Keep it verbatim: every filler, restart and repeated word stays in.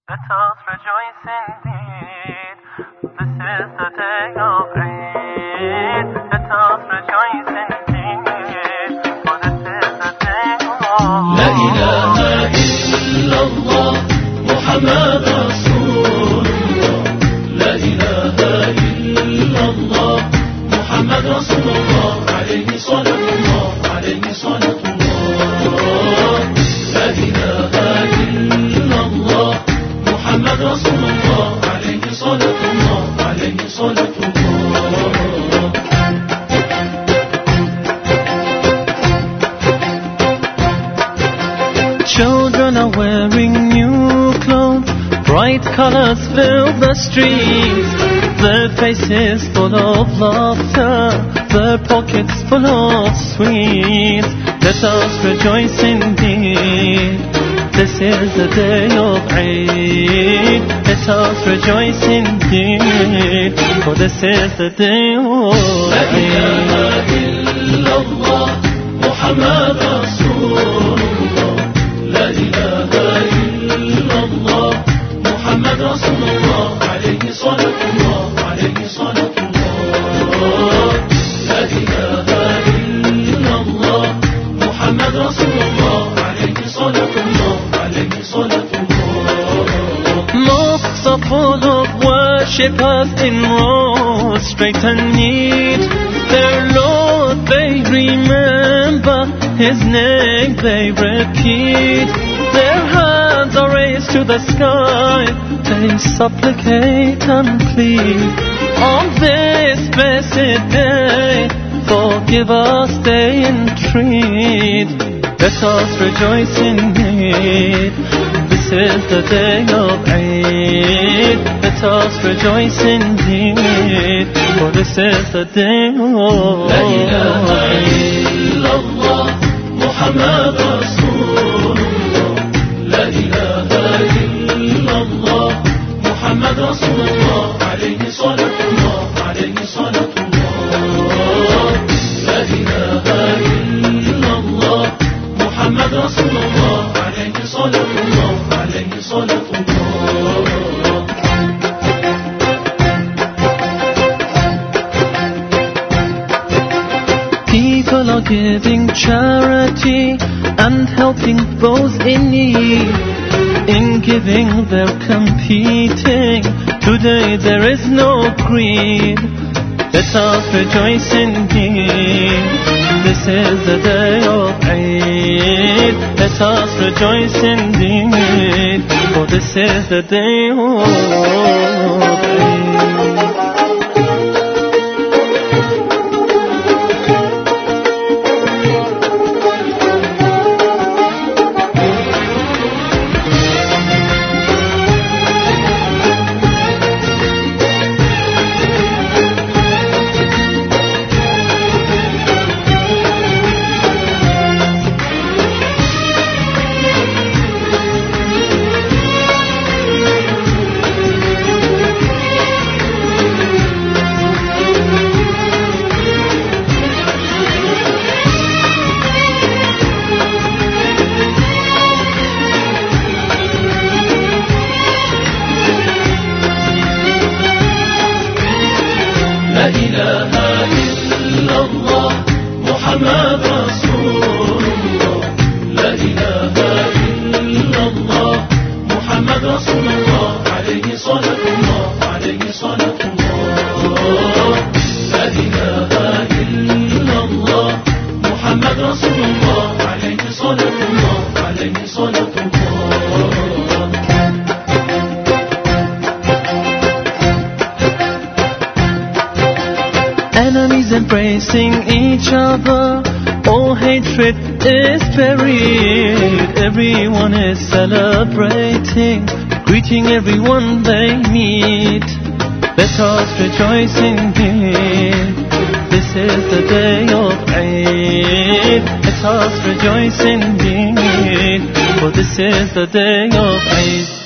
Let us rejoice indeed. This is the day of Eid. Let us rejoice indeed. For this is the day of La ilaha illallah Muhammad Rasulullah. La ilaha illallah Muhammad Rasulullah. Alayhi salatullah, alayhi salatullah. La ilaha illallah Muhammad Rasulullah. Alayhi salatullah, alayhi salatullah. Children are wearing new clothes, bright colors fill the streets. Their faces full of laughter, their pockets full of sweets. Let us rejoice indeed. This is the day of Eid. Let us rejoice indeed, for this is the day of La Eid. ilaha illallah Muhammad Rasulullah. La ilaha illallah Muhammad Rasulullah. Alayhi salatullah, alayhi salatullah. La ilaha illallah Muhammad Rasulullah. Alayhi salatullah, alayhi salatullah. Mosques are full of worshippers in rows, straight and neat. Their Lord they remember, His name they repeat. Their hands are raised to the sky, they supplicate and plead. On this blessed day, forgive us they entreat. Let us rejoice indeed. This is the day of Eid. Let us rejoice indeed, for this is the day of La ilaha Eid. illallah Muhammad Rasulullah. La ilaha illallah Muhammad Rasulullah. Alayhi salatullah, alayhi salatullah. La ilaha illallah Muhammad Rasulullah. Alayhi salatullah, alayhi salatullah. People are giving charity and helping those in need. In giving they're competing. Today there is no greed. Let us rejoice indeed. This is the day of Eid. Let us rejoice indeed, for this is the day of Eid. La ilaha illallah Muhammad Rasulullah. La ilaha illallah Muhammad Rasulullah. Alayhi salatullah, alayhi salatullah. La ilaha illallah Muhammad Rasulullah. Alayhi salatullah, alayhi salatullah. Enemies embracing each other, all hatred is buried. Everyone is celebrating, greeting everyone they meet. Let us rejoice indeed. This is the day of Eid. Let us rejoice indeed, for this is the day of Eid.